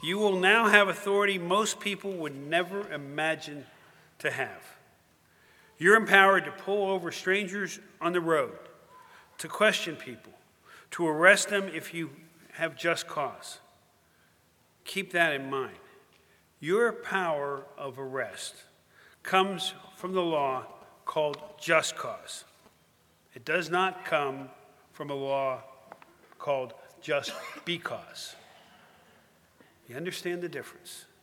You will now have authority most people would never imagine to have. You're empowered to pull over strangers on the road, to question people, to arrest them if you have just cause. Keep that in mind. Your power of arrest comes from the law called just cause. It does not come from a law called just because. You understand the difference?